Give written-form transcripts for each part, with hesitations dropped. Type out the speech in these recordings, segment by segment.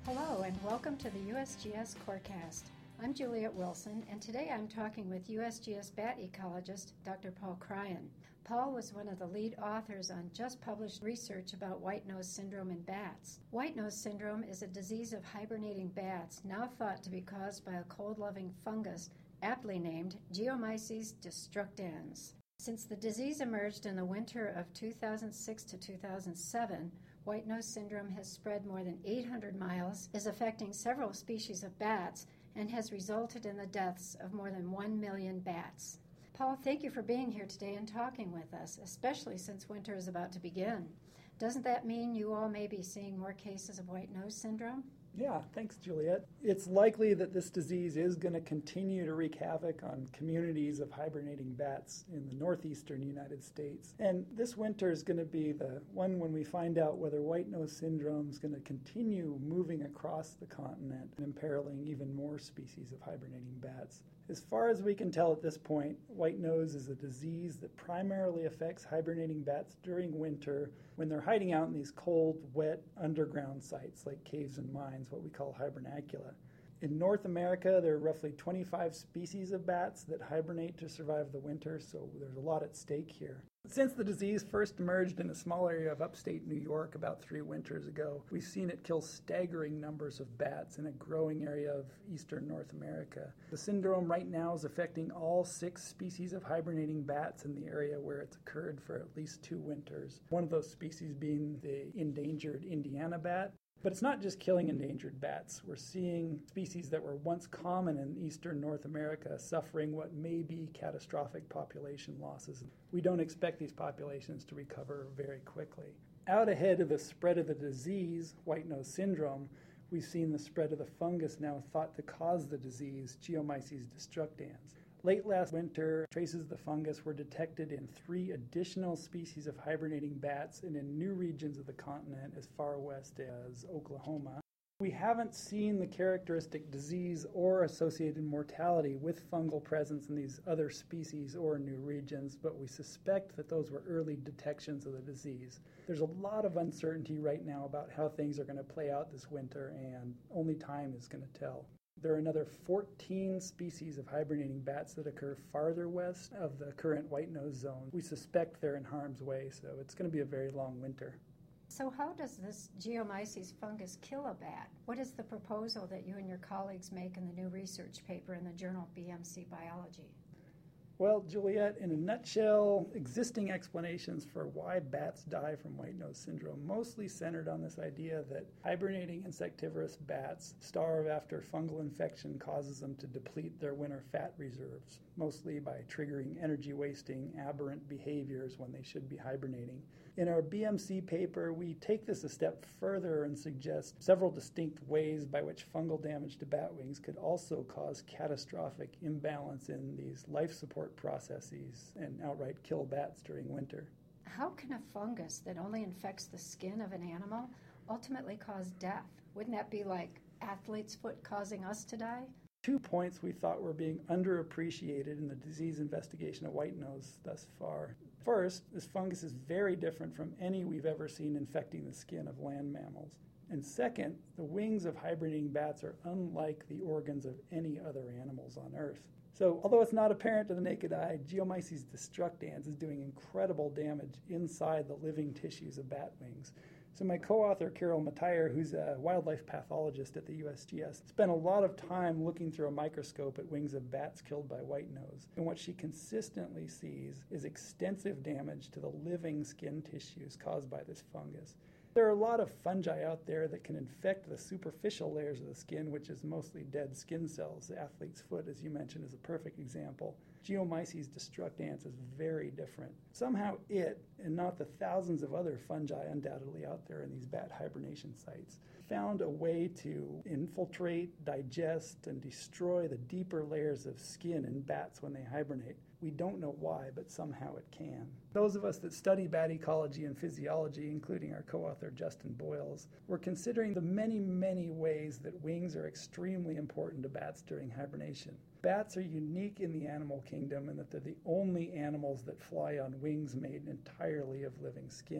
Hello and welcome to the USGS Corecast. I'm Juliet Wilson, and today I'm talking with USGS bat ecologist Dr. Paul Cryan. Paul was one of the lead authors on just published research about white nose syndrome in bats. White nose syndrome is a disease of hibernating bats now thought to be caused by a cold-loving fungus aptly named Geomyces destructans. Since the disease emerged in the winter of 2006 to 2007, white nose syndrome has spread more than 800 miles, is affecting several species of bats, and has resulted in the deaths of more than 1 million bats. Paul, thank you for being here today and talking with us, especially since winter is about to begin. Doesn't that mean you all may be seeing more cases of white nose syndrome? Yeah, thanks, Juliet. It's likely that this disease is going to continue to wreak havoc on communities of hibernating bats in the northeastern United States. And this winter is going to be the one when we find out whether white nose syndrome is going to continue moving across the continent and imperiling even more species of hibernating bats. As far as we can tell at this point, white nose is a disease that primarily affects hibernating bats during winter when they're hiding out in these cold, wet, underground sites like caves and mines, what we call hibernacula. In North America, there are roughly 25 species of bats that hibernate to survive the winter, so there's a lot at stake here. Since the disease first emerged in a small area of upstate New York about 3 winters ago, we've seen it kill staggering numbers of bats in a growing area of eastern North America. The syndrome right now is affecting all 6 species of hibernating bats in the area where it's occurred for at least 2 winters. One of those species being the endangered Indiana bat. But it's not just killing endangered bats. We're seeing species that were once common in eastern North America suffering what may be catastrophic population losses. We don't expect these populations to recover very quickly. Out ahead of the spread of the disease, white nose syndrome, we've seen the spread of the fungus now thought to cause the disease, Geomyces destructans. Late last winter, traces of the fungus were detected in 3 additional species of hibernating bats and in new regions of the continent as far west as Oklahoma. We haven't seen the characteristic disease or associated mortality with fungal presence in these other species or new regions, but we suspect that those were early detections of the disease. There's a lot of uncertainty right now about how things are going to play out this winter, and only time is going to tell. There are another 14 species of hibernating bats that occur farther west of the current white nose zone. We suspect they're in harm's way, so it's going to be a very long winter. So how does this Geomyces fungus kill a bat? What is the proposal that you and your colleagues make in the new research paper in the journal BMC Biology? Well, Juliet, in a nutshell, existing explanations for why bats die from white nose syndrome mostly centered on this idea that hibernating insectivorous bats starve after fungal infection causes them to deplete their winter fat reserves, mostly by triggering energy-wasting, aberrant behaviors when they should be hibernating. In our BMC paper, we take this a step further and suggest several distinct ways by which fungal damage to bat wings could also cause catastrophic imbalance in these life support processes and outright kill bats during winter. How can a fungus that only infects the skin of an animal ultimately cause death? Wouldn't that be like athlete's foot causing us to die? 2 points we thought were being underappreciated in the disease investigation of white nose thus far. First, this fungus is very different from any we've ever seen infecting the skin of land mammals. And second, the wings of hibernating bats are unlike the organs of any other animals on Earth. So, although it's not apparent to the naked eye, Geomyces destructans is doing incredible damage inside the living tissues of bat wings. So my co-author, Carol Matier, who's a wildlife pathologist at the USGS, spent a lot of time looking through a microscope at wings of bats killed by white nose. And what she consistently sees is extensive damage to the living skin tissues caused by this fungus. There are a lot of fungi out there that can infect the superficial layers of the skin, which is mostly dead skin cells. The athlete's foot, as you mentioned, is a perfect example. Geomyces destructans is very different. Somehow it, and not the thousands of other fungi undoubtedly out there in these bat hibernation sites, found a way to infiltrate, digest, and destroy the deeper layers of skin in bats when they hibernate. We don't know why, but somehow it can. Those of us that study bat ecology and physiology, including our co-author Justin Boyles, were considering the many, many ways that wings are extremely important to bats during hibernation. Bats are unique in the animal kingdom in that they're the only animals that fly on wings made entirely of living skin.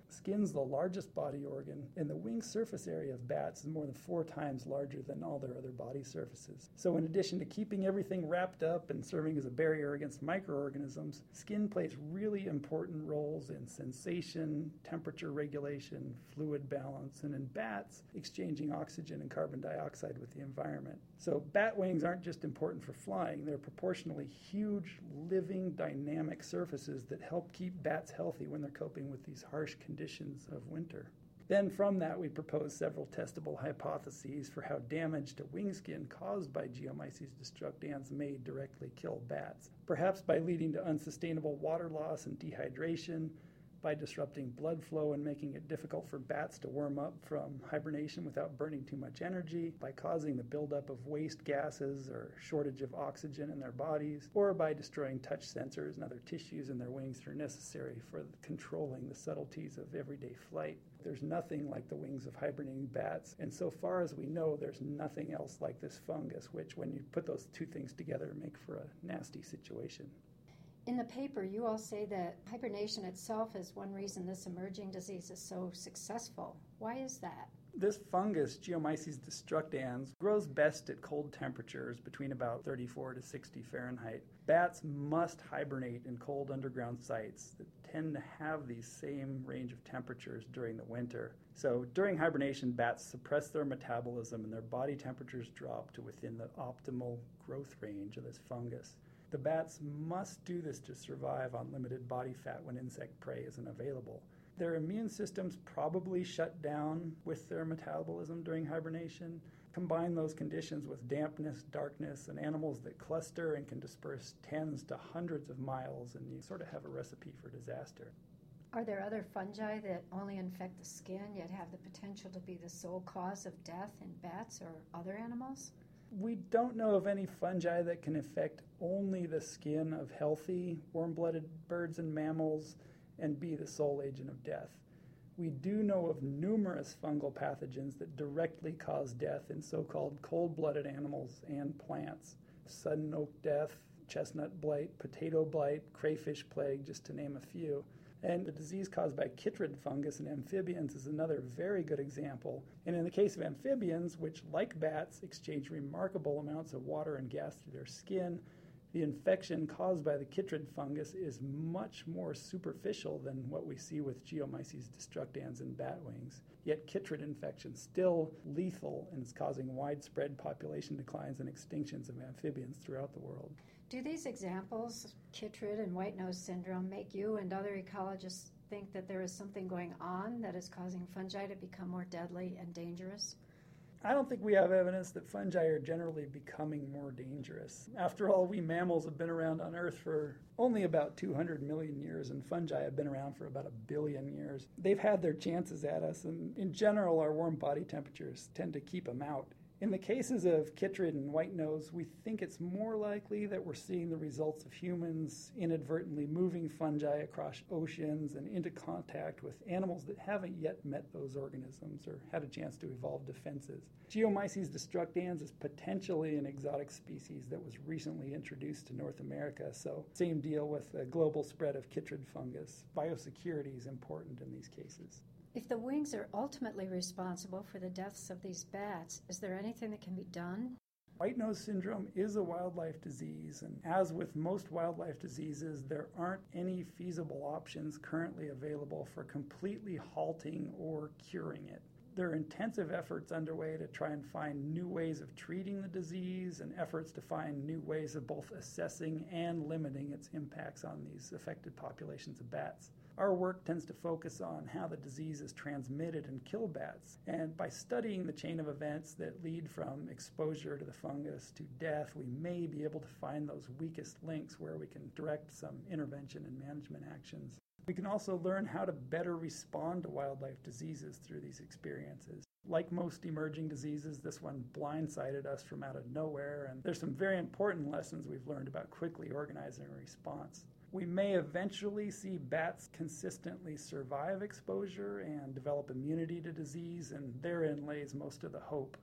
Skin's the largest body organ, and the wing surface area of bats is more than 4 times larger than all their other body surfaces. So in addition to keeping everything wrapped up and serving as a barrier against microorganisms, skin plays really important roles in sensation, temperature regulation, fluid balance, and in bats, exchanging oxygen and carbon dioxide with the environment. So bat wings aren't just important for flying, they're proportionally huge, living, dynamic surfaces that help keep bats healthy when they're coping with these harsh conditions of winter. Then from that, we proposed several testable hypotheses for how damage to wing skin caused by Geomyces destructans may directly kill bats, perhaps by leading to unsustainable water loss and dehydration, by disrupting blood flow and making it difficult for bats to warm up from hibernation without burning too much energy, by causing the buildup of waste gases or shortage of oxygen in their bodies, or by destroying touch sensors and other tissues in their wings that are necessary for controlling the subtleties of everyday flight. There's nothing like the wings of hibernating bats, and so far as we know, there's nothing else like this fungus, which when you put those two things together, make for a nasty situation. In the paper, you all say that hibernation itself is one reason this emerging disease is so successful. Why is that? This fungus, Geomyces destructans, grows best at cold temperatures between about 34 to 60 Fahrenheit. Bats must hibernate in cold underground sites that tend to have these same range of temperatures during the winter. So during hibernation, bats suppress their metabolism and their body temperatures drop to within the optimal growth range of this fungus. The bats must do this to survive on limited body fat when insect prey isn't available. Their immune systems probably shut down with their metabolism during hibernation. Combine those conditions with dampness, darkness, and animals that cluster and can disperse tens to hundreds of miles, and you sort of have a recipe for disaster. Are there other fungi that only infect the skin yet have the potential to be the sole cause of death in bats or other animals? We don't know of any fungi that can affect only the skin of healthy warm-blooded birds and mammals and be the sole agent of death. We do know of numerous fungal pathogens that directly cause death in so-called cold-blooded animals and plants. Sudden oak death, chestnut blight, potato blight, crayfish plague, just to name a few. And the disease caused by chytrid fungus in amphibians is another very good example. And in the case of amphibians, which like bats exchange remarkable amounts of water and gas through their skin, the infection caused by the chytrid fungus is much more superficial than what we see with Geomyces destructans in bat wings. Yet chytrid infection is still lethal and is causing widespread population declines and extinctions of amphibians throughout the world. Do these examples, chytrid and white nose syndrome, make you and other ecologists think that there is something going on that is causing fungi to become more deadly and dangerous? I don't think we have evidence that fungi are generally becoming more dangerous. After all, we mammals have been around on Earth for only about 200 million years, and fungi have been around for about 1 billion years. They've had their chances at us, and in general, our warm body temperatures tend to keep them out. In the cases of chytrid and white nose, we think it's more likely that we're seeing the results of humans inadvertently moving fungi across oceans and into contact with animals that haven't yet met those organisms or had a chance to evolve defenses. Geomyces destructans is potentially an exotic species that was recently introduced to North America, so same deal with the global spread of chytrid fungus. Biosecurity is important in these cases. If the wings are ultimately responsible for the deaths of these bats, is there anything that can be done? White nose syndrome is a wildlife disease, and as with most wildlife diseases, there aren't any feasible options currently available for completely halting or curing it. There are intensive efforts underway to try and find new ways of treating the disease and efforts to find new ways of both assessing and limiting its impacts on these affected populations of bats. Our work tends to focus on how the disease is transmitted and kill bats, and by studying the chain of events that lead from exposure to the fungus to death, we may be able to find those weakest links where we can direct some intervention and management actions. We can also learn how to better respond to wildlife diseases through these experiences. Like most emerging diseases, this one blindsided us from out of nowhere, and there's some very important lessons we've learned about quickly organizing a response. We may eventually see bats consistently survive exposure and develop immunity to disease, and therein lays most of the hope.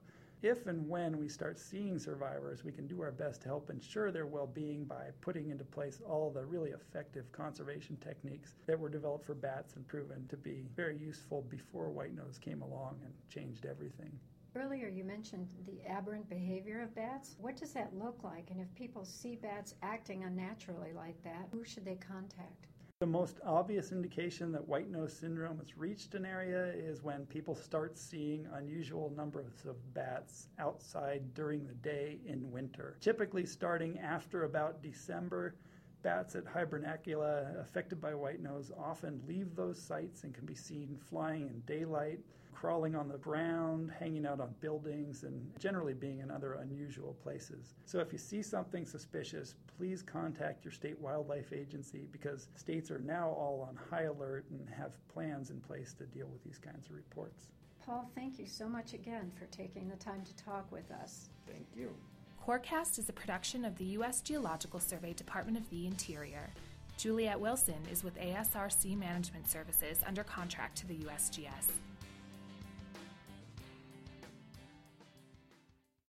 if and when we start seeing survivors, we can do our best to help ensure their well-being by putting into place all the really effective conservation techniques that were developed for bats and proven to be very useful before white-nose came along and changed everything. Earlier you mentioned the aberrant behavior of bats. What does that look like? And if people see bats acting unnaturally like that, who should they contact? The most obvious indication that white-nose syndrome has reached an area is when people start seeing unusual numbers of bats outside during the day in winter. Typically starting after about December, bats at Hibernacula affected by white-nose often leave those sites and can be seen flying in daylight, crawling on the ground, hanging out on buildings, and generally being in other unusual places. So if you see something suspicious, please contact your state wildlife agency, because states are now all on high alert and have plans in place to deal with these kinds of reports. Paul, thank you so much again for taking the time to talk with us. Thank you. CoreCast is a production of the U.S. Geological Survey, Department of the Interior. Juliette Wilson is with ASRC Management Services under contract to the USGS.